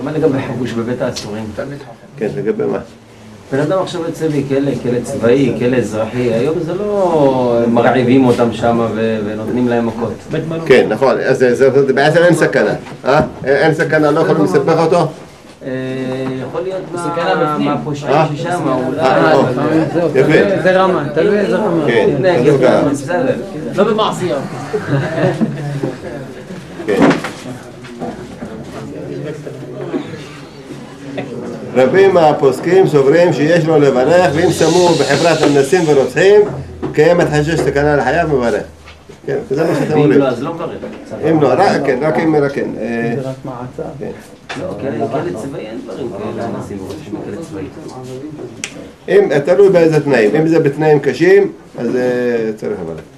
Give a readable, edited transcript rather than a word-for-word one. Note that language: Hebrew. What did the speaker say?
מה לגבי חבוש בבית האסורים? כן, לגבי מה? בן אדם עכשיו יוצא מכלא, כלא צבאי, כלא אזרחי, היום זה לא מרעיבים אותם שם ונותנים להם מכות. כן, נכון, אז בעצם אין סכנה, אין סכנה, לא יכולים לספח אותו? יכול להיות מהפושעים ששם, אולי... יפה. זה רמה, תלוי איזה רמה. כן, בסדר. לא במעשייה. כן. רבים מהפוסקים סוברים שיש לו לברך, ואם שמו בחברת אנסים ורוצחים, קיימת חשש סכנה לחייו מברך. כן, זה מה שאתם אומרים. ואם לא, אז לא מברך. אם לא, רק אם מרקן. זה רק מעצה. לא, כלא צבאי אין דברים כאלה, אנסים ורוצחים בכלא צבאי. תלוי באיזה תנאים. אם זה בתנאים קשים, אז צריך לברך.